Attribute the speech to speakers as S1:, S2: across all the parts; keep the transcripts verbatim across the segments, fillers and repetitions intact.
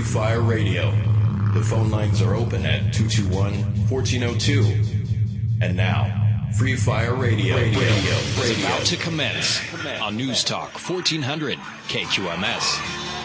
S1: Fire Radio. The phone lines are open at two two one, one four zero two. And now, Free Fire Radio, radio, radio,
S2: is about to commence on News Talk fourteen hundred K Q M S.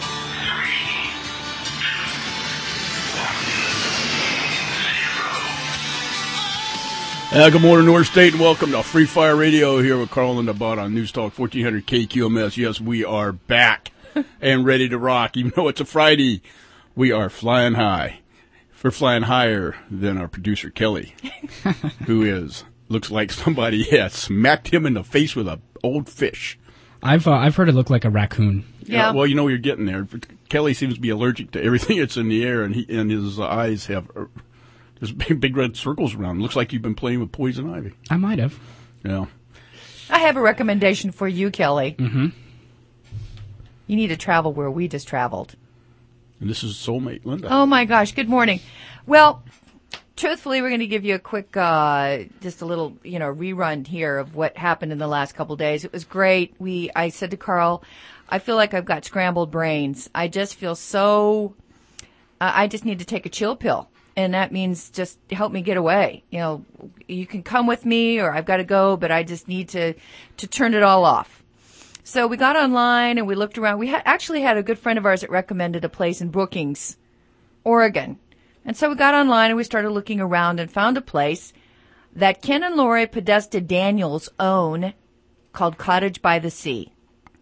S3: Uh, good morning, North State, and welcome to Free Fire Radio here with Carl and the Bot on News Talk fourteen hundred K Q M S. Yes, we are back and ready to rock. Even though it's a Friday, we are flying high. We're flying higher than our producer, Kelly, who is, looks like somebody has smacked him in the face with an old fish.
S4: I've uh, I've heard it look like a raccoon.
S3: Yeah. Uh, well, you know you're getting there. Kelly seems to be allergic to everything that's in the air, and he and his eyes have uh, there's big, big red circles around him. Looks like you've been playing with poison ivy.
S4: I might have.
S3: Yeah.
S5: I have a recommendation for you, Kelly.
S4: Mm-hmm.
S5: You need to travel where we just traveled.
S3: And this is Soulmate Linda.
S5: Oh, my gosh. Good morning. Well, truthfully, we're going to give you a quick, uh, just a little, you know, rerun here of what happened in the last couple days. It was great. We, I said to Carl, I feel like I've got scrambled brains. I just feel so, uh, I just need to take a chill pill. And that means just help me get away. You know, you can come with me or I've got to go, but I just need to, to turn it all off. So we got online and we looked around. We ha- actually had a good friend of ours that recommended a place in Brookings, Oregon. And so we got online and we started looking around and found a place that Ken and Lori Podesta Daniels own called Cottage by the Sea.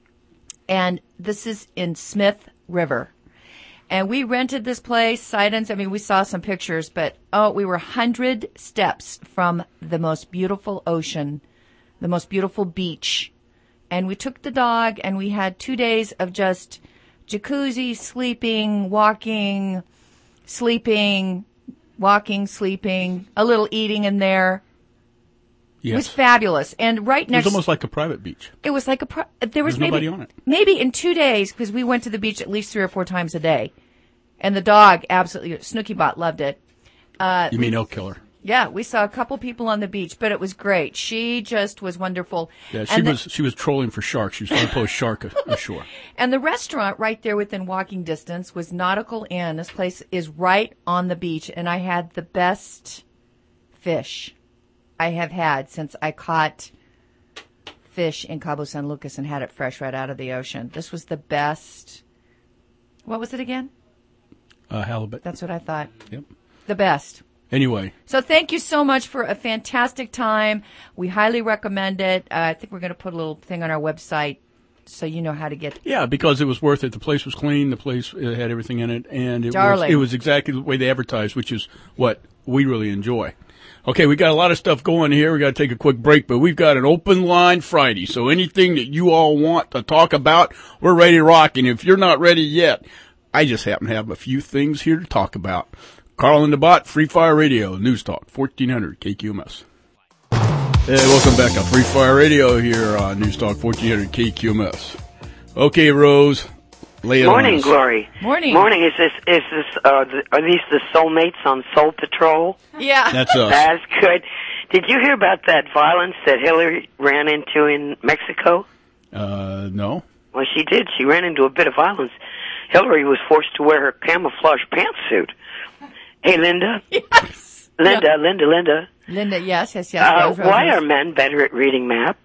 S5: And this is in Smith River. And we rented this place, sight unseen. I mean, we saw some pictures, but, oh, we were one hundred steps from the most beautiful ocean, the most beautiful beach. And we took the dog, and we had two days of just jacuzzi, sleeping, walking, sleeping, walking, sleeping, a little eating in there.
S3: Yes.
S5: It was fabulous. And right next...
S3: It was almost like a private beach.
S5: It was like a... Pri- there was
S3: There's
S5: maybe,
S3: nobody on it.
S5: Maybe in two days, because we went to the beach at least three or four times a day. And the dog absolutely... Snooky Bot loved it. Uh,
S3: you mean Elk Killer?
S5: Yeah, we saw a couple people on the beach, but it was great. She just was wonderful.
S3: Yeah, she
S5: and
S3: was
S5: the,
S3: she was trolling for sharks. She was trying to post shark ashore.
S5: And the restaurant right there within walking distance was Nautical Inn. This place is right on the beach, and I had the best fish I have had since I caught fish in Cabo San Lucas and had it fresh right out of the ocean. This was the best. What was it again?
S3: Uh, halibut.
S5: That's what I thought.
S3: Yep.
S5: The best.
S3: Anyway.
S5: So thank you so much for a fantastic time. We highly recommend it. Uh, I think we're going to put a little thing on our website so you know how to get.
S3: Yeah, because it was worth it. The place was clean. The place uh, had everything in it. And it
S5: Darling.
S3: was, it was exactly the way they advertised, which is what we really enjoy. Okay, we got a lot of stuff going here. We got to take a quick break, but we've got an open line Friday. So anything that you all want to talk about, we're ready to rock. And if you're not ready yet, I just happen to have a few things here to talk about. Carl and the Bot, Free Fire Radio, News Talk, fourteen hundred K Q M S. Hey, welcome back to Free Fire Radio here on News Talk, fourteen hundred K Q M S. Okay, Rose, lay it on us.
S6: Morning, Glory.
S5: Morning.
S6: Morning. Is this, is this, uh, the, are these the soulmates on Soul Patrol?
S5: Yeah.
S3: That's us.
S6: That's good. Did you hear about that violence that Hillary ran into in Mexico?
S3: Uh, no.
S6: Well, she did. She ran into a bit of violence. Hillary was forced to wear her camouflage pantsuit. Hey, Linda.
S5: Yes.
S6: Linda,
S5: Yep.
S6: Linda, Linda.
S5: Linda, yes, yes, yes.
S6: Uh,
S5: Rose, Rose,
S6: why
S5: Rose.
S6: are men better at reading maps?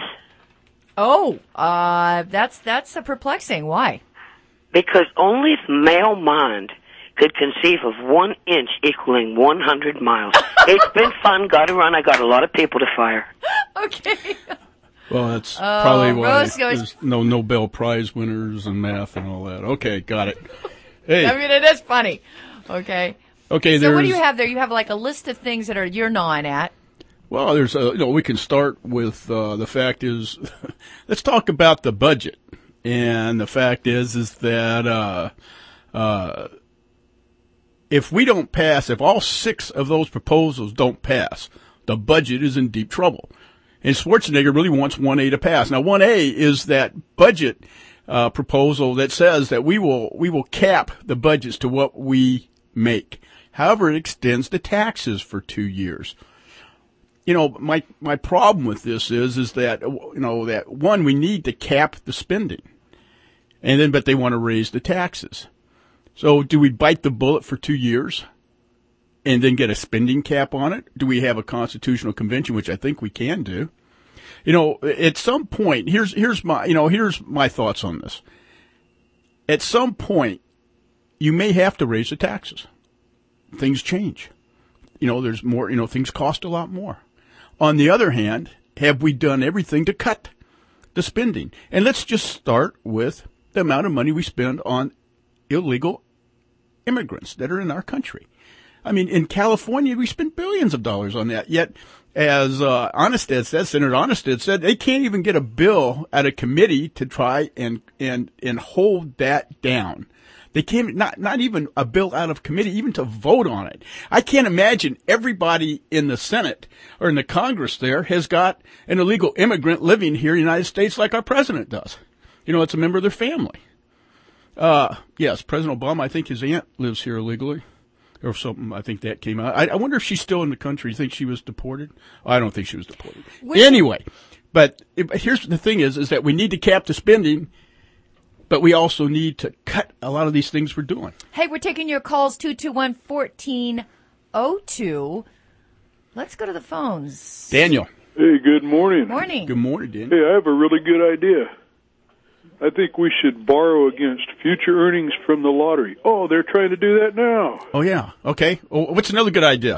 S5: Oh, uh, that's, that's uh, perplexing. Why?
S6: Because only the male mind could conceive of one inch equaling one hundred miles. It's been fun. Got to run. I got a lot of people to fire.
S5: Okay.
S3: Well, that's
S5: Oh,
S3: probably why
S5: Rose goes-
S3: there's no Nobel Prize winners in math and all that. Okay, got it. Hey,
S5: I mean, it is funny. Okay.
S3: okay,
S5: So
S3: there's...
S5: what do you have there? You have like a list of things that are you're gnawing at.
S3: Well, there's a, you know, we can start with, uh, the fact is, let's talk about the budget. And the fact is, is that, uh, uh, if we don't pass, if all six of those proposals don't pass, the budget is in deep trouble. And Schwarzenegger really wants one A to pass. Now, one A is that budget, uh, proposal that says that we will, we will cap the budgets to what we make. However, it extends the taxes for two years. You know, my, my problem with this is, is that, you know, that one, we need to cap the spending. And then, but they want to raise the taxes. So do we bite the bullet for two years and then get a spending cap on it? Do we have a constitutional convention, which I think we can do? You know, at some point, here's, here's my, you know, here's my thoughts on this. At some point, you may have to raise the taxes. Things change. You know, there's more, you know, things cost a lot more. On the other hand, have we done everything to cut the spending? And let's just start with the amount of money we spend on illegal immigrants that are in our country. I mean, in California, we spend billions of dollars on that. Yet, as uh, Onestad said, Senator Onestad said, they can't even get a bill at a committee to try and and and hold that down. They can't, not not even a bill out of committee, even to vote on it. I can't imagine everybody in the Senate or in the Congress there has got an illegal immigrant living here in the United States like our president does. You know, it's a member of their family. Uh, yes, President Obama, I think his aunt lives here illegally or something. I think that came out. I, I wonder if she's still in the country. You think she was deported? I don't think she was deported. Which, anyway, but it, here's the thing is, is that we need to cap the spending, but we also need to cut a lot of these things we're doing.
S5: Hey, we're taking your calls, two two one, one four zero two. Let's go to the phones.
S3: Daniel.
S7: Hey, good morning.
S5: Morning.
S3: Good morning, Daniel.
S7: Hey, I have a really good idea. I think we should borrow against future earnings from the lottery. Oh, they're trying to do that now.
S3: Oh, yeah. Okay. Well, what's another good idea?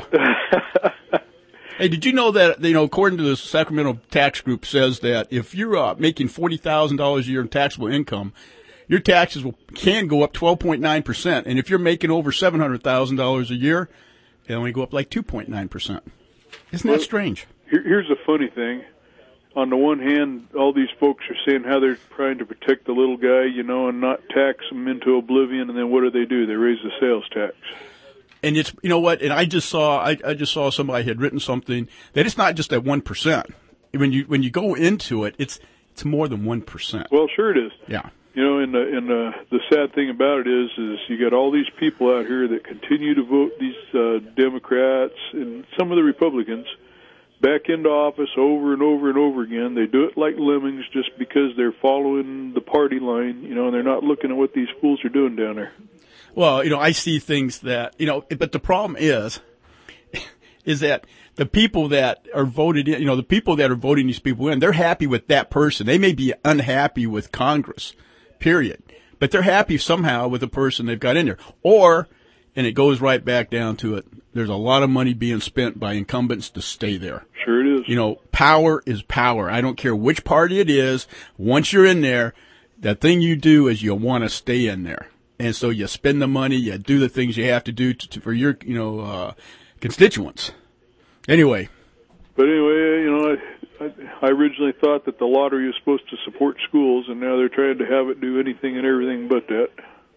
S3: Hey, did you know that, you know, according to the Sacramento Tax Group says that if you're uh, making forty thousand dollars a year in taxable income, your taxes will, can go up twelve point nine percent. And if you're making over seven hundred thousand dollars a year, they only go up like two point nine percent. Isn't that strange?
S7: Here, here's the funny thing. On the one hand, all these folks are saying how they're trying to protect the little guy, you know, and not tax them into oblivion. And then what do they do? They raise the sales tax.
S3: And it's, you know what? And I just saw, I, I just saw somebody had written something that it's not just at one percent. When you when you go into it, it's it's more than one percent.
S7: Well, sure it is.
S3: Yeah.
S7: You know, and the and the, the sad thing about it is, is you got all these people out here that continue to vote these uh, Democrats and some of the Republicans back into office over and over and over again. They do it like lemmings just because they're following the party line, you know, and they're not looking at what these fools are doing down there.
S3: Well, you know, I see things that, you know, but the problem is, is that the people that are voted in, you know, the people that are voting these people in, they're happy with that person. They may be unhappy with Congress, period. But they're happy somehow with the person they've got in there. Or, and it goes right back down to it, there's a lot of money being spent by incumbents to stay there.
S7: Sure it is.
S3: You know, power is power. I don't care which party it is. Once you're in there, the thing you do is you want to stay in there. And so you spend the money, you do the things you have to do to, to, for your, you know, uh, constituents. Anyway.
S7: But anyway, you know, I, I originally thought that the lottery was supposed to support schools, and now they're trying to have it do anything and everything but that.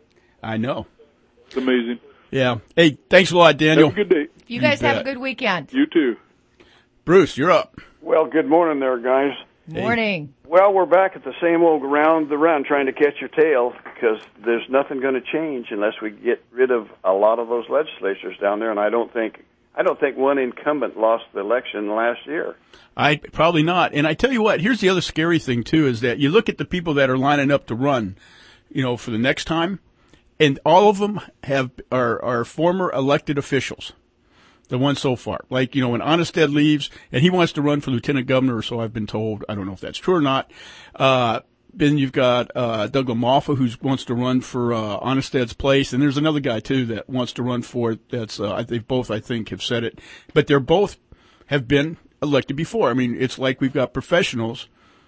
S3: I know.
S7: It's amazing.
S3: Yeah. Hey, thanks a lot, Daniel.
S7: Have a good day.
S5: You,
S3: You
S5: guys
S3: bet.
S5: have a good weekend.
S7: You too.
S3: Bruce, you're up.
S8: Well, good morning there, guys.
S5: Morning.
S8: Well, we're back at the same old round the run trying to catch your tail because there's nothing going to change unless we get rid of a lot of those legislatures down there, and I don't think I don't think one incumbent lost the election last year.
S3: I probably not. And I tell you what, here's the other scary thing too, is that you look at the people that are lining up to run, you know, for the next time, and all of them have are, are former elected officials. The ones so far. Like, you know, when Onestad leaves, and he wants to run for lieutenant governor, or so I've been told. I don't know if that's true or not. Uh, then you've got, uh, Doug LaMalfa, who wants to run for, uh, Onestad's place. And there's another guy, too, that wants to run for it. That's, uh, they both, I think, have said it. But they're both have been elected before. I mean, it's like we've got professionals.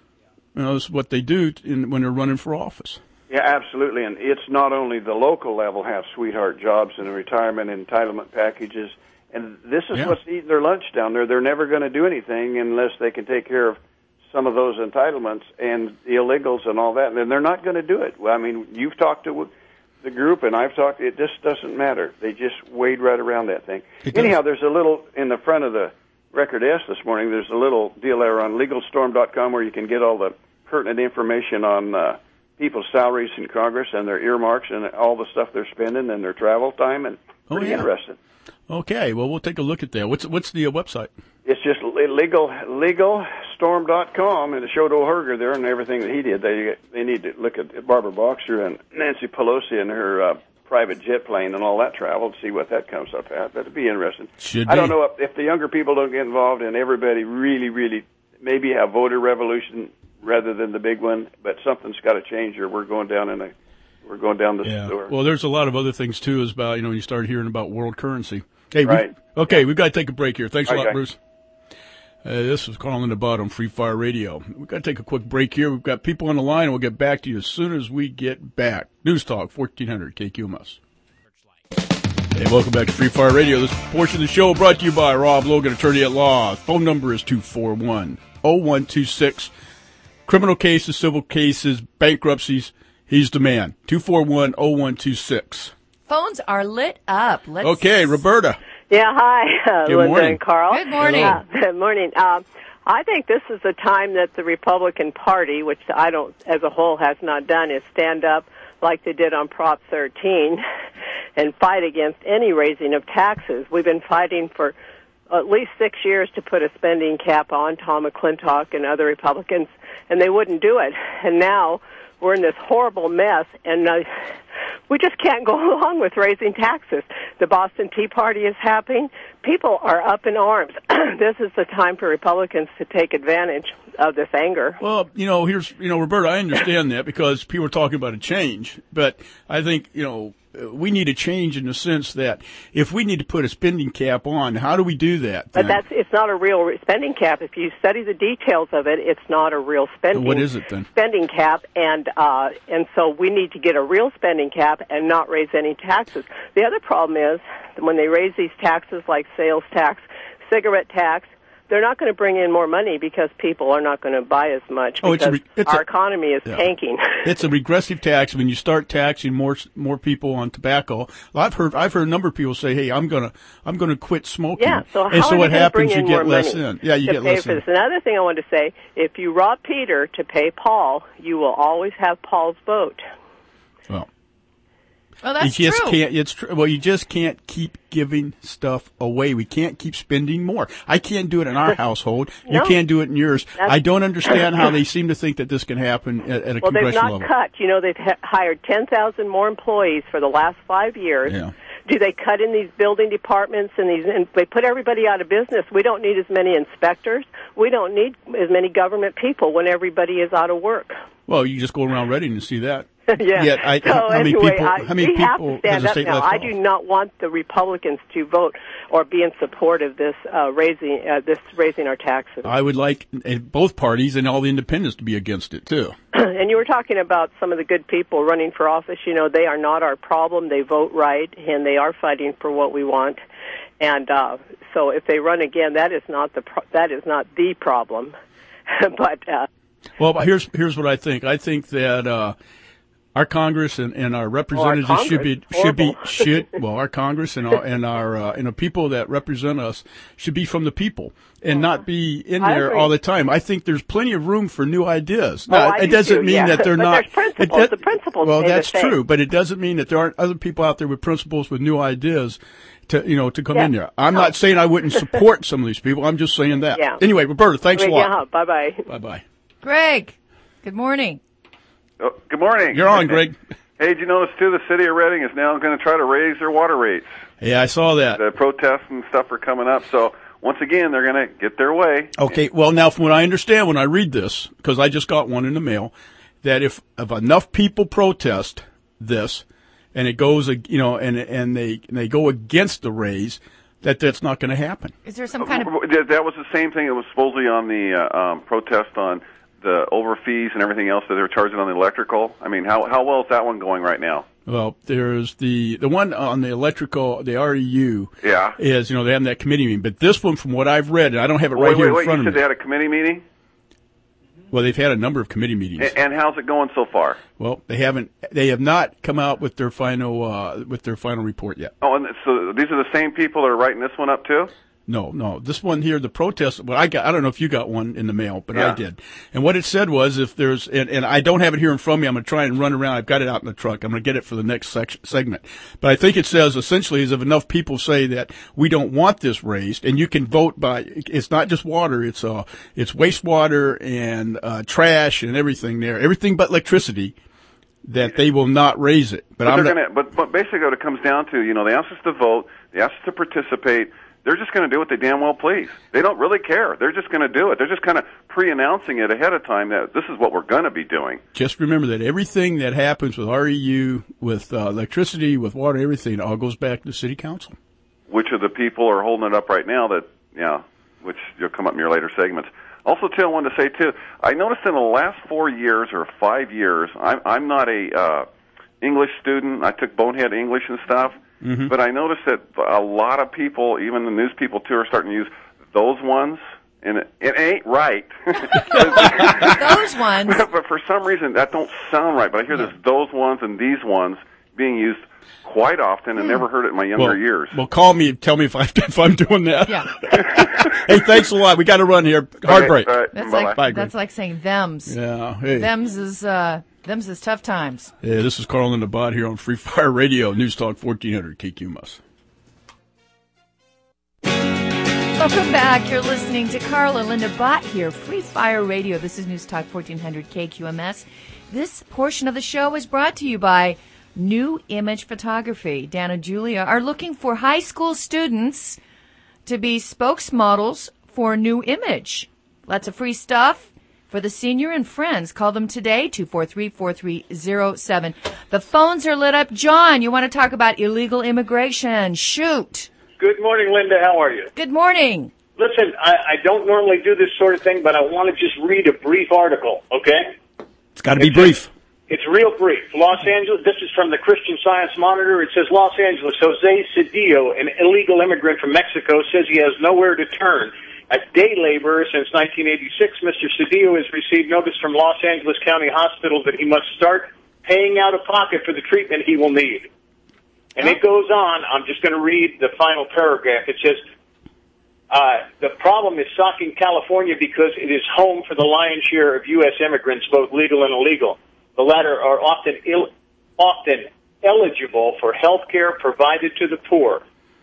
S3: You know, this is what they do in, when they're running for office.
S8: Yeah, absolutely. And it's not only the local level have sweetheart jobs and retirement entitlement packages. And this is
S3: yeah.
S8: what's eating their lunch down there. They're never going to do anything unless they can take care of some of those entitlements and the illegals and all that. And they're not going to do it. Well, I mean, you've talked to the group, and I've talked. It just doesn't matter. They just wade right around that thing. Anyhow, there's a little in the front of the Record S this morning. There's a little deal there on legal storm dot com where you can get all the pertinent information on uh, people's salaries in Congress and their earmarks and all the stuff they're spending and their travel time. And pretty
S3: oh, yeah.
S8: interesting.
S3: Okay, well, we'll take a look at that. What's what's the uh, website?
S8: It's just legal legal storm dot com, and it showed O'Herger there and everything that he did. They they need to look at Barbara Boxer and Nancy Pelosi and her uh, private jet plane and all that travel to see what that comes up at. That'd be interesting.
S3: Should
S8: I don't
S3: be.
S8: know if, if the younger people don't get involved and everybody really, really maybe have voter revolution rather than the big one, but something's got to change or we're going down in a we're going down the
S3: Yeah.
S8: sewer.
S3: Well, there's a lot of other things too. Is about you know when you start hearing about world currency. Hey,
S8: Right.
S3: we, okay, we've got to take a break here. Thanks a lot,
S8: Okay.
S3: Bruce. Uh, this is Calling the Bud on Free Fire Radio. We've got to take a quick break here. We've got people on the line, and we'll get back to you as soon as we get back. News Talk, fourteen hundred K Q M S. Hey, welcome back to Free Fire Radio. This portion of the show brought to you by Rob Logan, attorney at law. Phone number is two four one, oh one two six. Criminal cases, civil cases, bankruptcies, he's the man. two four one, oh one two six.
S5: Phones are lit up. Let's
S3: Okay, Roberta.
S9: Yeah, hi, uh,
S3: Good
S9: Linda
S3: morning.
S9: and Carl.
S5: Good morning.
S9: Uh, good morning. Um, I think this is the time that the Republican Party, which I don't, as a whole, has not done, is stand up like they did on Prop thirteen and fight against any raising of taxes. We've been fighting for at least six years to put a spending cap on, Tom McClintock and other Republicans, and they wouldn't do it. And now we're in this horrible mess, and uh, we just can't go along with raising taxes. The Boston Tea Party is happening. People are up in arms. This is the time for Republicans to take advantage of this anger.
S3: Well, you know, here's, you know, Roberta, I understand that because people are talking about a change, but I think, you know, we need a change in the sense that if we need to put a spending cap on, how do we do that?
S9: But
S3: then?
S9: that's it's not a real spending cap. If you study the details of it, it's not a real spending.
S3: What is it then?
S9: Spending cap, and uh, and so we need to get a real spending cap and not raise any taxes. The other problem is that when they raise these taxes like sales tax, cigarette tax, they're not going to bring in more money because people are not going to buy as much
S3: Oh, it's a
S9: because
S3: re- it's
S9: our
S3: a-
S9: economy is
S3: Yeah.
S9: tanking.
S3: It's a regressive tax. When you start taxing more more people on tobacco, I've heard I've heard a number of people say, "Hey, I'm gonna I'm gonna quit smoking."
S9: Yeah, so how
S3: and so
S9: are
S3: what
S9: they gonna
S3: happens?
S9: bring
S3: You
S9: in
S3: get
S9: more
S3: less
S9: money
S3: in. Yeah, you
S9: to
S3: get
S9: pay
S3: less
S9: for
S3: in.
S9: this? Another thing I want to say: if you rob Peter to pay Paul, you will always have Paul's vote.
S3: Well,
S5: Well, that's
S3: you just
S5: true.
S3: can't. It's true. Well, you just can't keep giving stuff away. We can't keep spending more. I can't do it in our household. You
S9: No.
S3: can't do it in yours.
S9: That's-
S3: I don't understand how they seem to think that this can happen at, at a
S9: Well, they've
S3: congressional
S9: not
S3: level.
S9: cut. You know, they've ha- hired ten thousand more employees for the last five years.
S3: Yeah.
S9: Do they cut in these building departments and these? And they put everybody out of business. We don't need as many inspectors. We don't need as many government people when everybody is out of work.
S3: Well, you just go around Reading and see that.
S9: yeah.
S3: Yet I-
S9: so
S3: how many
S9: anyway,
S3: people-
S9: I,
S3: how many
S9: we have
S3: people
S9: to stand
S3: has the
S9: up
S3: state
S9: now.
S3: left
S9: I
S3: off?
S9: do not want the Republicans to vote or be in support of this uh, raising uh, this raising our taxes.
S3: I would like uh, both parties and all the independents to be against it too.
S9: And you were talking about some of the good people running for office. You know, they are not our problem. They vote right, and they are fighting for what we want. And uh, so, if they run again, that is not the pro- that is not the problem. but uh,
S3: Well, here's here's what I think. I think that uh, our Congress and, and our representatives
S9: Congress,
S3: should be should
S9: horrible.
S3: be should well our Congress and our and our uh, and the people that represent us should be from the people and not be in
S9: I
S3: there
S9: agree.
S3: all the time. I think there's plenty of room for new ideas.
S9: Oh,
S3: Now,
S9: I
S3: it
S9: do
S3: doesn't
S9: too,
S3: mean
S9: yeah.
S3: that they're
S9: But
S3: not.
S9: there's principles.
S3: it does-
S9: The principles
S3: Well,
S9: stay the
S3: that's
S9: same.
S3: true, but it doesn't mean that there aren't other people out there with principles with new ideas. To you know, to come
S9: Yeah.
S3: in there. I'm
S9: No.
S3: not saying I wouldn't support some of these people. I'm just saying that.
S9: Yeah.
S3: Anyway, Roberta, thanks a lot.
S9: yeah, bye bye.
S3: Bye bye.
S5: Greg, good morning.
S8: Oh, good morning.
S3: You're on, Greg.
S8: Hey, did you notice too? The city of Reading is now going to try to raise their water rates.
S3: Yeah, I saw that.
S8: The protests and stuff are coming up, so once again, they're going to get their way.
S3: Okay, well now from what I understand when I read this, because I just got one in the mail, that if, if enough people protest this, and it goes, you know, and and they and they go against the raise, that that's not going to happen.
S5: Is there some kind of
S8: That that was the same thing. It was supposedly on the uh, um, protest on the over fees and everything else that they were charging on the electrical. I mean, how how well is that one going right now?
S3: Well, there's the the one on the electrical, the R E U.
S8: Yeah.
S3: Is you know they have that committee meeting, but this one, from what I've read, and I don't have it right
S8: wait,
S3: here
S8: wait,
S3: in
S8: wait.
S3: front
S8: You
S3: of
S8: said
S3: me.
S8: they had a committee meeting,
S3: Well, they've had a number of committee meetings.
S8: A- and how's it going so far?
S3: Well, they haven't. They have not come out with their final uh, with their final report yet.
S8: Oh, and so these are the same people that are writing this one up too?
S3: No, no. This one here, the protest. Well, I got. I don't know if you got one in the mail, but
S8: Yeah.
S3: I did. And what it said was, if there's, and, and I don't have it here in front of me. I'm going to try and run around. I've got it out in the truck. I'm going to get it for the next sec- segment. But I think it says essentially is if enough people say that we don't want this raised, and you can vote by. It's not just water. It's uh, it's wastewater and uh, trash and everything there. Everything but electricity. that they will not raise it. But,
S10: but,
S3: I'm
S10: they're
S3: not,
S10: gonna, but, but basically what it comes down to, you know, they ask us to vote, they ask us to participate. They're just going to do what they damn well please. They don't really care. They're just going to do it. They're just kind of pre-announcing it ahead of time that this is what we're going to be doing.
S3: Just remember that everything that happens with R E U, with uh, electricity, with water, everything, all goes back to the city council.
S10: Which of the people are holding it up right now that, yeah, which you'll come up in your later segments. Also, too, I wanted to say, too, I noticed in the last four years or five years, I'm, I'm not a uh, English student. I took Bonehead English and stuff. Mm-hmm. But I noticed that a lot of people, even the news people too, are starting to use those ones, and it, it ain't right.
S5: Those ones.
S10: But, but for some reason, that don't sound right. But I hear this those ones and these ones being used quite often, and mm. never heard it in my younger
S3: well,
S10: years.
S3: Well, call me and tell me if, I, if I'm doing that.
S5: Yeah.
S3: Hey, thanks a lot. We got to run here. Hard
S10: okay,
S3: break.
S10: Right.
S5: That's
S10: Bye-bye.
S5: like
S3: Bye,
S5: that's like saying thems.
S3: Yeah. Hey.
S5: Thems is uh, thems is tough times.
S3: Yeah, this is Carl and the Bot here on Free Fire Radio, News Talk fourteen hundred K Q M S.
S5: Welcome back. You're listening to Carl and Linda Bott here, Free Fire Radio. This is News Talk fourteen hundred K Q M S. This portion of the show is brought to you by New Image Photography. Dan and Julia are looking for high school students to be spokesmodels for New Image. Lots of free stuff for the senior and friends. Call them today, two four three, four three zero seven. The phones are lit up. John, you want to talk about illegal immigration. Shoot.
S11: Good morning, Linda. How are you?
S5: Good morning.
S11: Listen, I, I don't normally do this sort of thing, but I want to just read a brief article, okay?
S3: It's got to be brief.
S11: It's real brief. Los Angeles, this is from the Christian Science Monitor. It says, Los Angeles, Jose Cedillo, an illegal immigrant from Mexico, says he has nowhere to turn. A day laborer since nineteen eighty-six, Mister Cedillo has received notice from Los Angeles County Hospital that he must start paying out of pocket for the treatment he will need. And it goes on. I'm just going to read the final paragraph. It says, uh, the problem is Saucon, California, because it is home for the lion's share of U S immigrants, both legal and illegal. The latter are often Ill, often eligible for health care provided to the poor.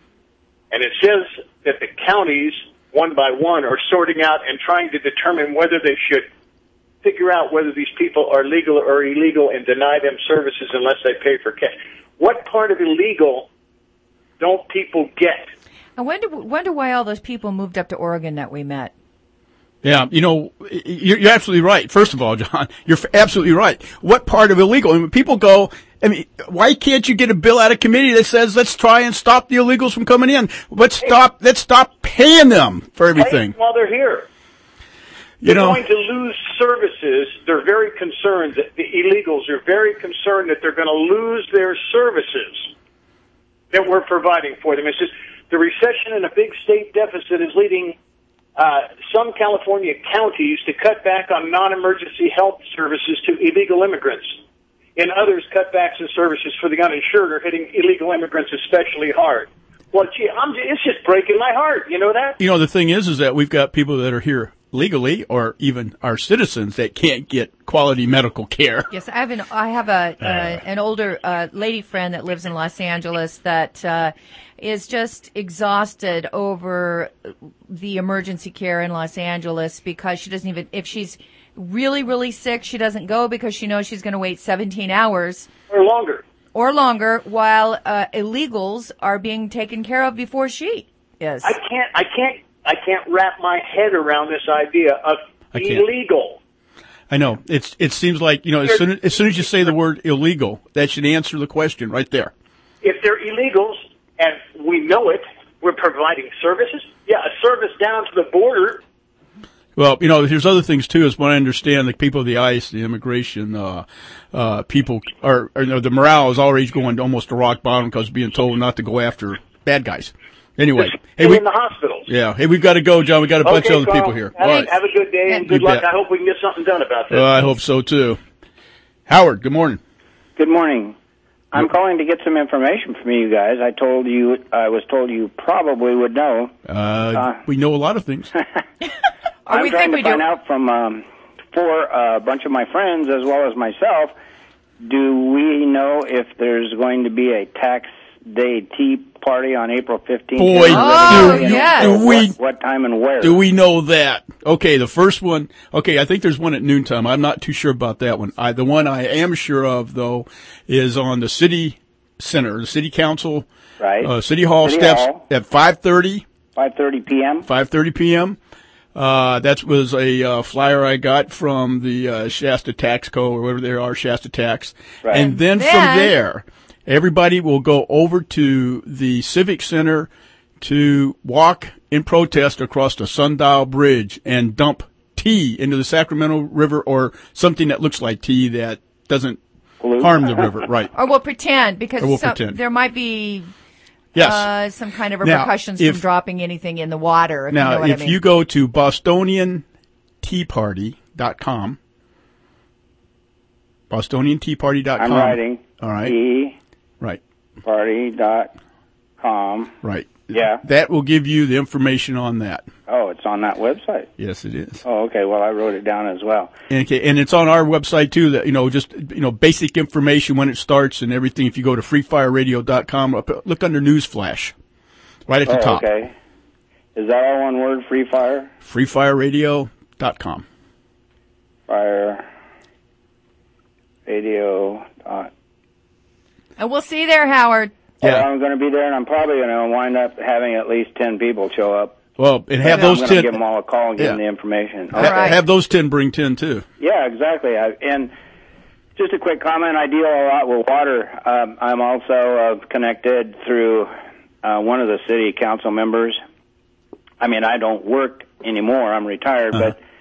S11: And it says that the counties, one by one, are sorting out and trying to determine whether they should figure out whether these people are legal or illegal and deny them services unless they pay for cash. What part of illegal don't people get?
S5: I wonder, wonder why all those people moved up to Oregon that we met.
S3: Yeah, you know, you're, you're absolutely right. First of all, John, you're absolutely right. What part of illegal? I mean, people go, I mean, why can't you get a bill out of committee that says, let's try and stop the illegals from coming in? Let's stop, let's stop paying them for everything.
S11: Pay while they're here.
S3: You
S11: They're
S3: know,
S11: going to lose services. They're very concerned that the illegals are very concerned that they're going to lose their services that we're providing for them. It's just the recession and a big state deficit is leading uh, some California counties to cut back on non-emergency health services to illegal immigrants. And others, cutbacks in services for the uninsured are hitting illegal immigrants especially hard. Well, gee, I'm, it's just breaking my heart. You know that?
S3: You know, the thing is, is that we've got people that are here legally, or even our citizens that can't get quality medical care.
S5: Yes, I have an I have a uh, an older uh, lady friend that lives in Los Angeles that uh, is just exhausted over the emergency care in Los Angeles because she doesn't even, if she's really really sick, she doesn't go because she knows she's going to wait seventeen hours
S11: or longer
S5: or longer while uh, illegals are being taken care of before she is.
S11: I can't I can't I can't wrap my head around this idea of illegal.
S3: I know. It's, it seems like, you know, as soon as, as soon as you say the word illegal, that should answer the question right there.
S11: If they're illegals and we know it, we're providing services. Yeah, a service down to the border.
S3: Well, you know, there's other things too, is what I understand, the people of the ICE, the immigration, uh, uh, people are, are, you know, the morale is already going to almost to rock bottom because being told not to go after bad guys. Anyway, hey, we,
S11: in the hospitals.
S3: Yeah, hey, we've got to go, John. We got a bunch
S11: okay,
S3: of other
S11: Carl,
S3: people here.
S11: All right. Have a good day and good
S3: You
S11: luck.
S3: bet.
S11: I hope we can get something done about this.
S3: Uh, I hope so too. Howard, good morning.
S12: Good morning. I'm calling to get some information from you guys. I told you, I was told you probably would know.
S3: Uh,
S12: Uh,
S3: we know a lot of things.
S12: I'm
S5: we
S12: trying
S5: think
S12: to
S5: we
S12: find
S5: do.
S12: out from um, for a bunch of my friends as well as myself. Do we know if there's going to be a tax Day Tea Party on April fifteenth.
S3: Boy,
S5: oh,
S3: do,
S5: yes.
S3: do we,
S12: what, what time and where?
S3: do we know that? Okay, the first one, okay, I think there's one at noontime. I'm not too sure about that one. I, the one I am sure of, though, is on the city center, the city council,
S12: right.
S3: uh, city hall
S12: City
S3: steps
S12: Hall.
S3: at five thirty.
S12: five thirty p.m.?
S3: five thirty p.m. Uh, that was a uh, flyer I got from the uh, Shasta Tax Co. or whatever they are, Shasta Tax.
S12: Right.
S3: And then,
S5: Then-
S3: from there, everybody will go over to the Civic Center to walk in protest across the Sundial Bridge and dump tea into the Sacramento River or something that looks like tea that doesn't
S12: Pollute.
S3: harm the river. Right.
S5: Or we'll pretend, because
S3: Or we'll
S5: some,
S3: pretend.
S5: there might be
S3: Yes.
S5: uh, some kind of
S3: Now,
S5: repercussions
S3: if-
S5: from dropping anything in the water, if
S3: Now,
S5: you know what
S3: if
S5: I mean.
S3: you go to Bostonian Tea Party dot com, Bostonian Tea Party dot com.
S12: I'm writing.
S3: All right.
S12: Tea
S3: Right.
S12: Party dot com.
S3: Right.
S12: Yeah.
S3: That will give you the information on that.
S12: Oh, it's on that website.
S3: Yes, it is.
S12: Oh, okay. Well, I wrote it down as well.
S3: And, okay, and it's on our website too. That you know, just you know, basic information when it starts and everything. If you go to free fire radio dot com, up- look under News Flash, right at the
S12: oh,
S3: top.
S12: okay. Is that all one word, Free Fire?
S3: free fire radio dot com.
S12: Fire Radio. Dot.
S5: And we'll see you there, Howard.
S3: Yeah.
S12: Oh, I'm going to be there, and I'm probably going to wind up having at least ten people show up.
S3: Well, and have
S12: And
S3: those
S12: I'm going to
S3: ten.
S12: give them all a call and give
S3: Yeah.
S12: them the information.
S3: ha-
S5: All right.
S3: Have those ten bring ten too.
S12: Yeah, exactly. I, and just a quick comment, I deal a lot with water. Um, I'm also uh, connected through uh, one of the city council members. I mean, I don't work anymore. I'm retired,
S3: Uh-huh.
S12: but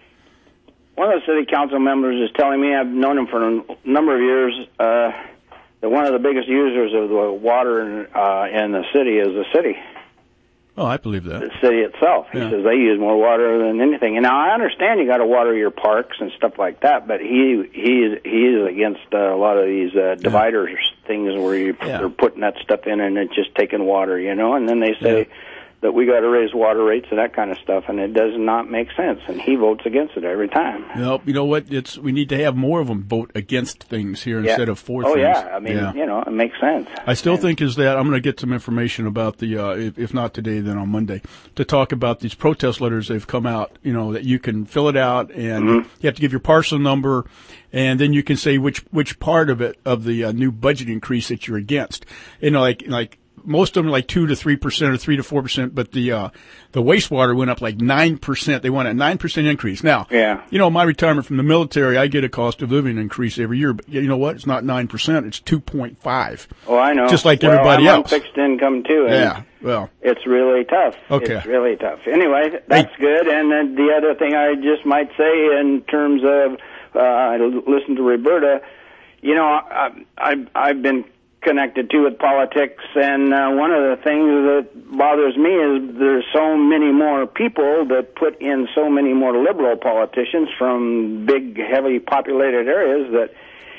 S12: one of the city council members is telling me, I've known him for a number of years, uh, that one of the biggest users of the water in, uh, in the city is the city.
S3: Oh, I believe that.
S12: The city itself. He
S3: Yeah.
S12: says they use more water than anything. And now I understand you got to water your parks and stuff like that, but he he is he is against uh, a lot of these uh, dividers things where you
S3: Yeah.
S12: they're putting that stuff in and it's just taking water, you know. And then they say that we got to raise water rates and that kind of stuff, and it does not make sense. And he votes against it every time.
S3: Nope. You know what? It's we need to have more of them vote against things here
S12: Yeah.
S3: instead of for
S12: oh
S3: things.
S12: yeah, I mean
S3: Yeah.
S12: you know it makes sense.
S3: I still think is that I'm going to get some information about the, uh, if, if not today, then on Monday, to talk about these protest letters they've come out, you know, that you can fill it out and
S12: Mm-hmm.
S3: you have to give your parcel number and then you can say which, which part of it, of the uh, new budget increase that you're against. You know, like, like, most of them are like two to three percent or three to four percent, but the uh the wastewater went up like nine percent. They want a nine percent increase. Now,
S12: Yeah.
S3: you know, my retirement from the military, I get a cost of living increase every year, but you know what? It's not nine percent. It's two point five.
S12: Oh, I know.
S3: Just like
S12: well,
S3: everybody
S12: I'm
S3: else.
S12: on fixed income too. And
S3: Yeah. Well,
S12: It's really tough.
S3: Okay.
S12: It's really tough. Anyway, that's good. And then the other thing I just might say in terms of, uh, I listened to Roberta, you know, I, I, I've been connected too with politics, and uh, one of the things that bothers me is there's so many more people that put in so many more liberal politicians from big, heavily populated areas that,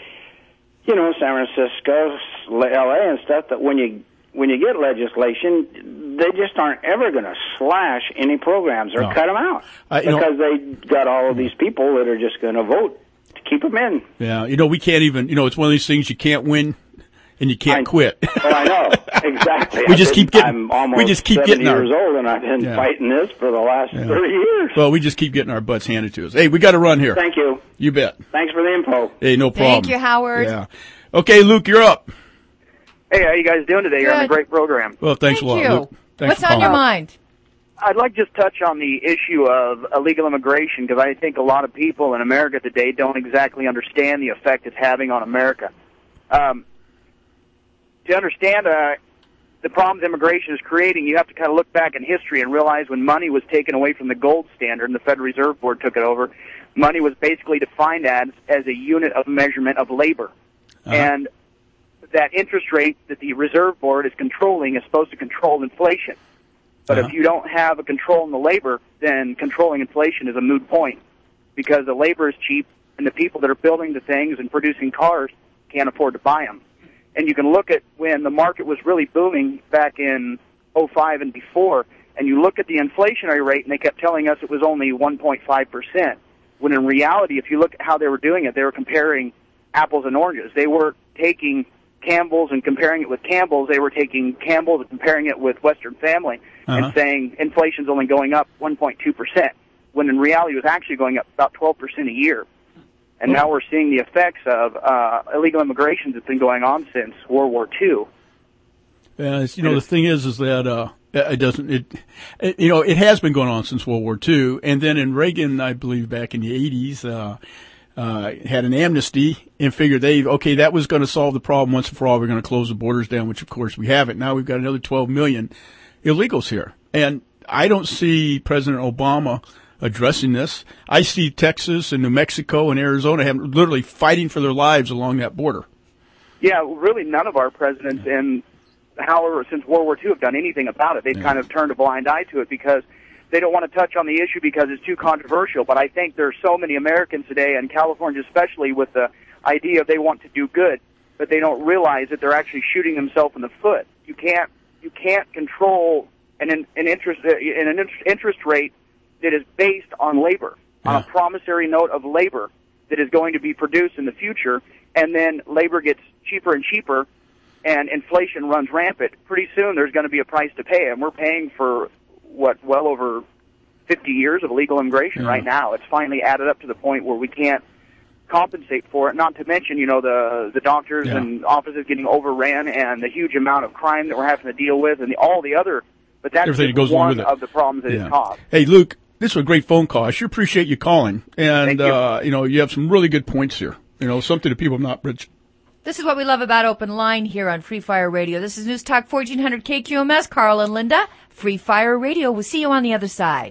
S12: you know, San Francisco, L A and stuff, that when you when you get legislation, they just aren't ever going to slash any programs or
S3: No.
S12: cut them out
S3: Uh, you know-
S12: because they got all of these people that are just going to vote to keep them in.
S3: yeah, you know, we can't even, you know, it's one of these things you can't win and you can't
S12: I-
S3: quit.
S12: Well, I know exactly.
S3: We
S12: I've
S3: just
S12: been-
S3: keep getting-
S12: I'm almost
S3: we just keep
S12: seventy
S3: getting our-
S12: years old, and I've been
S3: Yeah.
S12: fighting this for the last
S3: Yeah.
S12: thirty years.
S3: Well, we just keep getting our butts handed to us. Hey, we got to run here.
S12: Thank you.
S3: You bet.
S12: Thanks for the info.
S3: Hey, no problem.
S5: Thank you, Howard.
S3: Yeah. Okay, Luke, you're up.
S13: Hey, how you guys doing today? You're on a
S5: Good.
S13: great program.
S3: Well, thanks
S5: Thank
S3: a lot,
S5: you.
S3: Luke. Thanks
S5: What's
S3: for
S5: on
S3: calling.
S5: your mind?
S13: I'd like to just touch on the issue of illegal immigration because I think a lot of people in America today don't exactly understand the effect it's having on America. Um, to understand uh, the problems immigration is creating, you have to kind of look back in history and realize when money was taken away from the gold standard and the Federal Reserve Board took it over, money was basically defined as, as a unit of measurement of labor.
S3: Uh-huh.
S13: And that interest rate that the Reserve Board is controlling is supposed to control inflation. But
S3: Uh-huh.
S13: if you don't have a control in the labor, then controlling inflation is a moot point because the labor is cheap and the people that are building the things and producing cars can't afford to buy them. And you can look at when the market was really booming back in oh five and before, and you look at the inflationary rate, and they kept telling us it was only one point five percent, when in reality, if you look at how they were doing it, they were comparing apples and oranges. They were taking Campbell's and comparing it with Campbell's, they were taking Campbell's and comparing it with Western Family
S3: Uh-huh.
S13: and saying inflation's only going up one point two percent, when in reality it was actually going up about twelve percent a year. And now we're seeing the effects of uh, illegal immigration that's been going on since World War Two.
S3: Yeah, it's, you know, the thing is, is that uh, it doesn't. It, it, you know, it has been going on since World War Two, and then in Reagan, I believe, back in the eighties, uh, uh, had an amnesty and figured they okay that was going to solve the problem once and for all. We're going to close the borders down, which of course we haven't. Now we've got another twelve million illegals here, and I don't see President Obama addressing this. I see Texas and New Mexico and Arizona having, literally fighting for their lives along that border.
S13: Yeah, really none of our presidents in, however, since World War Two have done anything about it. They've
S3: Yeah.
S13: kind of turned a blind eye to it because they don't want to touch on the issue because it's too controversial. But I think there's so many Americans today, and California especially, with the idea they want to do good, but they don't realize that they're actually shooting themselves in the foot. You can't, you can't control an, an interest, an interest rate that is based on labor,
S3: Yeah.
S13: on a promissory note of labor that is going to be produced in the future, and then labor gets cheaper and cheaper, and inflation runs rampant. Pretty soon there's going to be a price to pay, and we're paying for, what, well over fifty years of illegal immigration
S3: Yeah.
S13: right now. It's finally added up to the point where we can't compensate for it, not to mention, you know, the the doctors
S3: Yeah.
S13: and offices getting overran and the huge amount of crime that we're having to deal with and the, all the other, but that's
S3: Everything
S13: just
S3: that goes along
S13: one
S3: with it.
S13: of the problems that
S3: Yeah.
S13: it caused.
S3: Hey, Luke, this was a great phone call. I sure appreciate you calling. And,
S13: Thank you.
S3: uh, you know, you have some really good points here. You know, something that people have not rich.
S5: This is what we love about Open Line here on Free Fire Radio. This is News Talk fourteen hundred K Q M S. Carl and Linda, Free Fire Radio. We'll see you on the other side.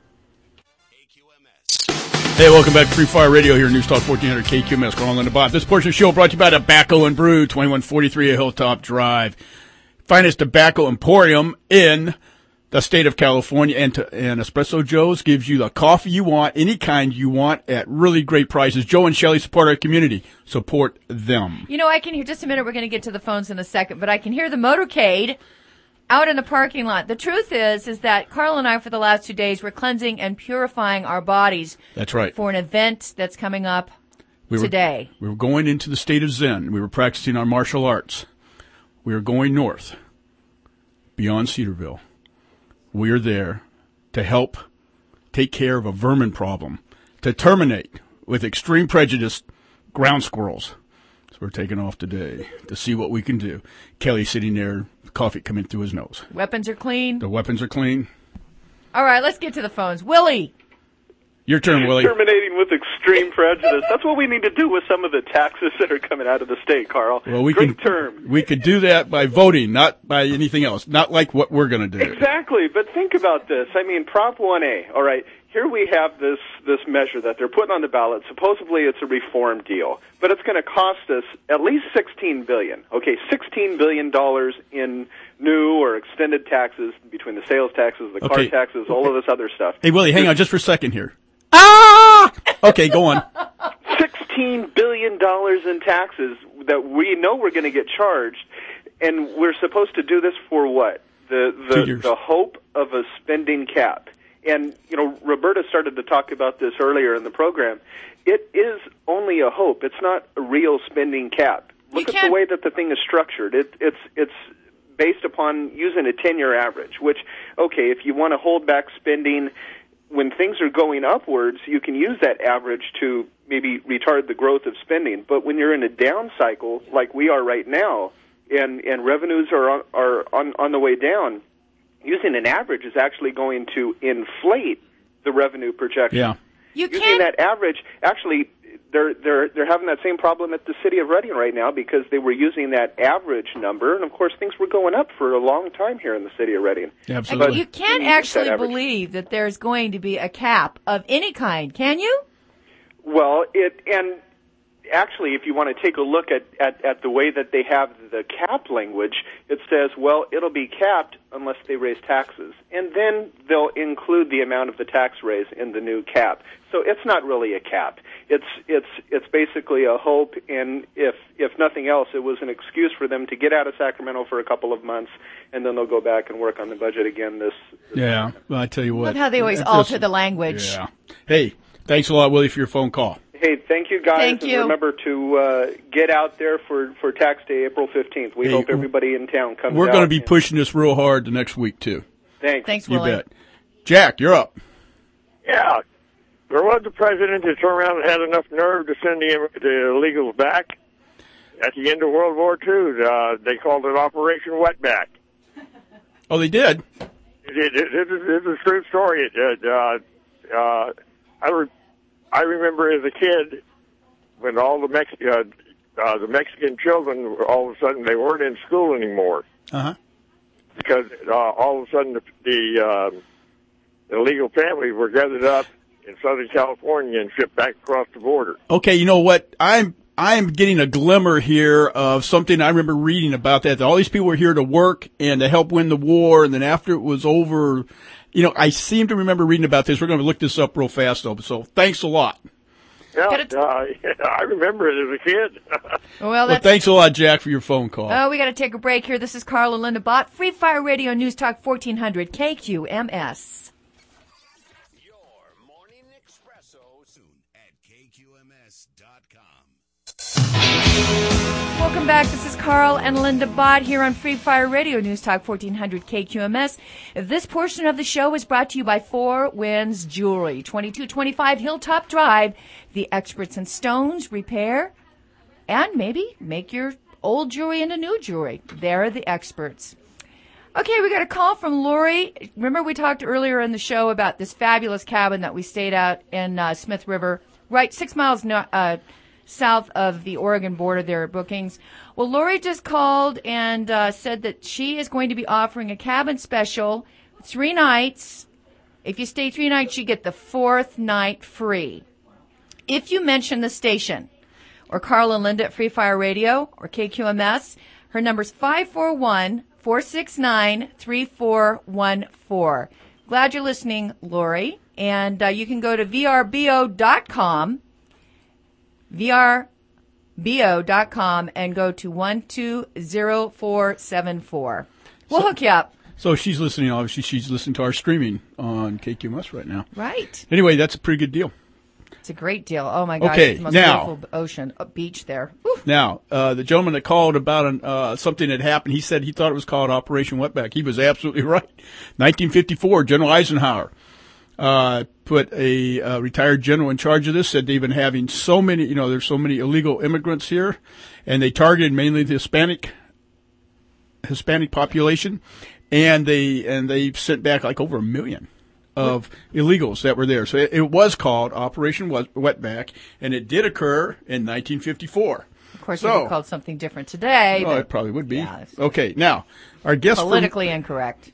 S3: Hey, welcome back to Free Fire Radio here on News Talk fourteen hundred K Q M S. Carl and Linda Bob. This portion of the show brought to you by Tobacco and Brew, twenty-one forty-three Hilltop Drive. Finest tobacco emporium in the state of California, and, to, and Espresso Joe's gives you the coffee you want, any kind you want, at really great prices. Joe and Shelley support our community. Support them.
S5: You know, I can hear, just a minute, we're going to get to the phones in a second, but I can hear the motorcade out in the parking lot. The truth is, is that Carl and I, for the last two days, were cleansing and purifying our bodies.
S3: That's right.
S5: For an event that's coming up
S3: We were,
S5: today.
S3: We were going into the state of Zen. We were practicing our martial arts. We were going north, beyond Cedarville. We are there to help take care of a vermin problem, to terminate with extreme prejudice ground squirrels. So we're taking off today to see what we can do. Kelly sitting there, coffee coming through his nose.
S5: Weapons are clean.
S3: The weapons are clean.
S5: All right, let's get to the phones. Willie.
S3: Your turn, Willie.
S14: Terminating with extreme prejudice. That's what we need to do with some of the taxes that are coming out of the state, Carl.
S3: Well, we
S14: Great
S3: can,
S14: term.
S3: We could do that by voting, not by anything else. Not like what we're going to do.
S14: Exactly, but think about this. I mean, Prop one A, all right, here we have this, this measure that they're putting on the ballot. Supposedly it's a reform deal, but it's going to cost us at least sixteen billion dollars. Okay, sixteen billion dollars in new or extended taxes between the sales taxes, the
S3: Okay.
S14: car taxes, all of this other stuff.
S3: Hey, Willie, hang on just for a second here. Ah! Okay, go on.
S14: sixteen billion dollars in taxes that we know we're going to get charged, and we're supposed to do this for what? The
S3: Two
S14: the,
S3: years.
S14: the hope of a spending cap. And, you know, Roberta started to talk about this earlier in the program. It is only a hope. It's not a real spending cap. Look at the way that the thing is structured. It, it's it's based upon using a ten-year average, which, okay, if you want to hold back spending when things are going upwards, you can use that average to maybe retard the growth of spending. But when you're in a down cycle like we are right now, and, and revenues are on, are on, on the way down, using an average is actually going to inflate the revenue projection.
S3: Yeah.
S5: You
S14: Using that average, actually, they're they're they're having that same problem at the city of Redding right now because they were using that average number, and of course things were going up for a long time here in the city of Redding.
S3: Absolutely.
S5: You can't actually believe that there's going to be a cap of any kind, can you?
S14: Well, it and actually, if you want to take a look at, at, at the way that they have the cap language, it says, well, it'll be capped unless they raise taxes. And then they'll include the amount of the tax raise in the new cap. So it's not really a cap. It's it's it's basically a hope, and if if nothing else, it was an excuse for them to get out of Sacramento for a couple of months, and then they'll go back and work on the budget again this, this
S3: Yeah,
S14: month.
S3: well, I tell you what.
S5: Love how they always
S3: That's
S5: alter
S3: just-
S5: the language.
S3: Yeah. Hey, thanks a lot, Willie, for your phone call.
S14: Hey, thank you, guys.
S5: Thank
S14: and
S5: you.
S14: remember to uh, get out there for, for Tax Day, April fifteenth. We
S3: Hey,
S14: hope everybody in town comes
S3: We're
S14: out.
S3: going to be
S14: and-
S3: pushing this real hard the next week, too.
S14: Thanks.
S5: Thanks,
S3: You
S5: Willie.
S3: bet. Jack, you're up.
S15: Yeah. There was a president who turned around and had enough nerve to send the, the illegals back at the end of World War Two. Uh, they called it Operation Wetback.
S3: Oh, they did?
S15: It, it, it, it, it's a true story. It, it, uh, uh, I, re- I remember as a kid when all the Mex- uh, uh, the Mexican children, all of a sudden, they weren't in school anymore
S3: Uh-huh.
S15: because uh, all of a sudden the, the um, illegal families were gathered up in Southern California and shipped back across the border.
S3: Okay, you know what? I'm I'm getting a glimmer here of something I remember reading about that. That all these people were here to work and to help win the war, and then after it was over, you know, I seem to remember reading about this. We're going to look this up real fast, though. So thanks a lot.
S15: Yeah, uh, I remember it as a kid.
S5: Well,
S3: Well,
S5: that's.
S3: thanks a lot, Jack, for your phone call.
S5: Oh, we got to take a break here. This is Carl and Linda Bott, Free Fire Radio News Talk fourteen hundred K Q M S. Welcome back. This is Carl and Linda Bott here on Free Fire Radio News Talk fourteen hundred K Q M S. This portion of the show is brought to you by Four Winds Jewelry, twenty-two twenty-five Hilltop Drive, the experts in stones, repair, and maybe make your old jewelry into new jewelry. They're the experts. Okay, we got a call from Lori. Remember we talked earlier in the show about this fabulous cabin that we stayed at in uh, Smith River, right six miles no, uh, south of the Oregon border there at Brookings. Well, Lori just called and uh, said that she is going to be offering a cabin special, three nights. If you stay three nights, you get the fourth night free. If you mention the station, or Carl and Linda at Free Fire Radio, or K Q M S, her number's five four one, four six nine, three four one four. Glad you're listening, Lori. And uh, you can go to V R B O dot com, V R B O dot com, and go to one two zero four seven four. We'll
S3: So-
S5: hook you up.
S3: So she's listening, obviously, she's listening to our streaming on K Q M S right now.
S5: Right.
S3: Anyway, that's a pretty good deal.
S5: It's a great deal. Oh, my gosh.
S3: Okay,
S5: It's the most
S3: now-
S5: beautiful ocean, uh, beach there.
S3: Now, uh, the gentleman that called about an, uh, something that happened, he said he thought it was called Operation Wetback. He was absolutely right. nineteen fifty-four, General Eisenhower, uh, put a, uh, retired general in charge of this, said they've been having so many, you know, there's so many illegal immigrants here, and they targeted mainly the Hispanic, Hispanic population, and they, and they sent back like over a million of illegals that were there. So it, it was called Operation Wet- Wetback, and it did occur in nineteen fifty-four.
S5: Of course,
S3: So-
S5: it would be called something different today.
S3: Well,
S5: but
S3: it probably would be.
S5: Yeah, it's
S3: Okay, now, our guest for-
S5: politically incorrect.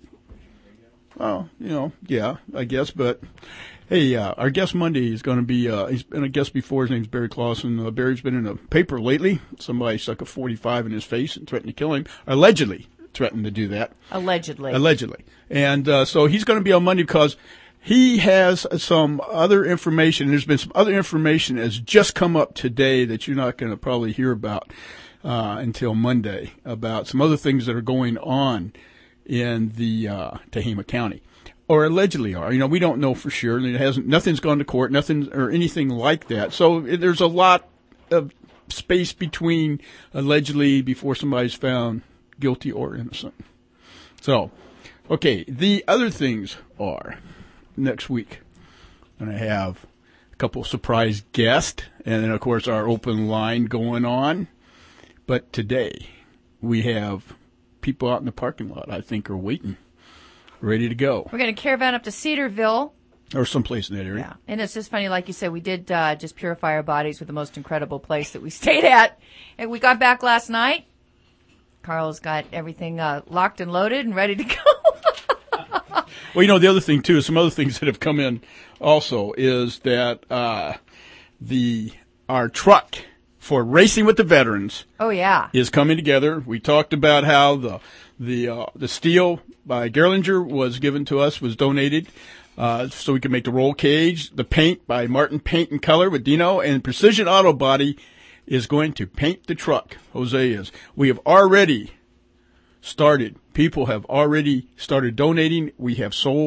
S3: well, you know, yeah, I guess, but hey, uh, our guest Monday is going to be, uh, he's been a guest before. His name's Barry Clausen. Uh, Barry's been in the paper lately. Somebody stuck a forty-five in his face and threatened to kill him. Allegedly threatened to do that.
S5: Allegedly.
S3: Allegedly. And, uh, so he's going to be on Monday because he has some other information. There's been some other information that has just come up today that you're not going to probably hear about, uh, until Monday, about some other things that are going on in the, uh, Tehama County. Or allegedly are. You know, we don't know for sure. It hasn't, nothing's gone to court, nothing, or anything like that. So it, there's a lot of space between allegedly before somebody's found guilty or innocent. So, okay, the other things are, next week, I'm going to have a couple surprise guests, and then, of course, our open line going on. But today, we have people out in the parking lot, I think, are waiting, ready to go,
S5: We're going to caravan up to Cedarville.
S3: or someplace in that area.
S5: Yeah. And it's just funny, like you said, we did uh, just purify our bodies with the most incredible place that we stayed at. And we got back last night. Carl's got everything uh, locked and loaded and ready to go.
S3: Well, you know, the other thing, too, some other things that have come in also is that uh, the our truck for Racing with the Veterans
S5: Oh, yeah.
S3: is coming together. We talked about how the the uh, the steel by Gerlinger was given to us, was donated, uh, so we could make the roll cage. The paint by Martin Paint and Color with Dino, and Precision Auto Body is going to paint the truck. Jose is. We have already started. People have already started donating. We have sold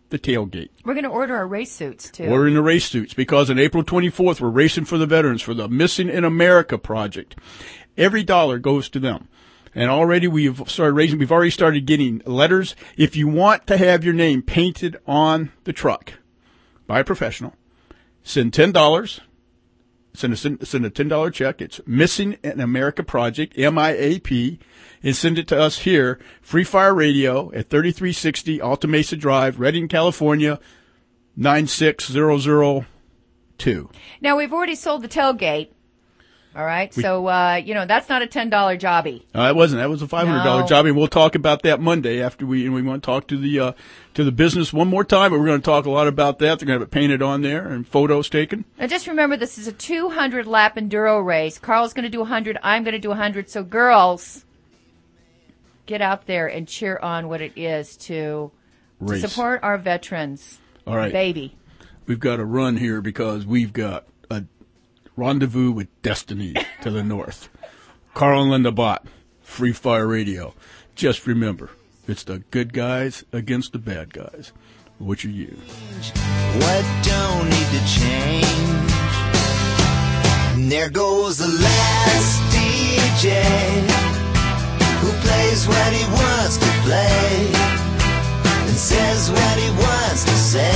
S3: the tailgate.
S5: We're going to order our race suits, too.
S3: Ordering the race suits, because on April twenty-fourth, we're racing for the veterans for the Missing in America project. Every dollar goes to them. And already we've started raising, we've already started getting letters. If you want to have your name painted on the truck by a professional, send ten dollars. Send a, send a ten dollars check. It's Missing in America Project, M I A P, and send it to us here, Free Fire Radio at thirty-three sixty Alta Mesa Drive, Redding, California, nine six zero zero two.
S5: Now, we've already sold the tailgate. All right,
S3: We,
S5: so, uh, you know, that's not a ten dollars jobby.
S3: Uh, it wasn't. That was a five hundred dollars
S5: No.
S3: job, and we'll talk about that Monday after we, and we want to talk to the, uh, to the business one more time, but we're going to talk a lot about that. They're going to have it painted on there and photos taken.
S5: Now, just remember, this is a two hundred lap enduro race. Carl's going to do one hundred. I'm going to do one hundred. So, girls, get out there and cheer on what it is to, to
S3: Race.
S5: support our veterans.
S3: All right.
S5: Baby.
S3: We've got to run here because we've got a rendezvous with destiny to the north. Carl and Linda Bott, Free Fire Radio. Just remember, it's the good guys against the bad guys. Which are you?
S16: What don't need to change? And there goes the last D J who plays what he wants to play and says what he wants to say.